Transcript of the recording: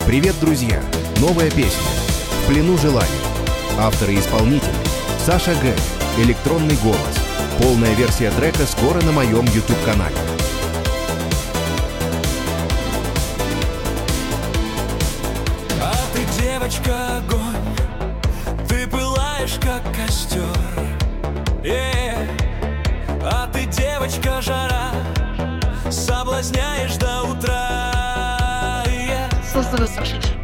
Привет, друзья! Новая песня «В плену желаний». Авторы и исполнители Саша Г. Электронный голос. Полная версия трека скоро на моем YouTube-канале. А ты, девочка, огонь, ты пылаешь, как костер. А ты, девочка, жара, соблазняешь до утра. Создана Саша.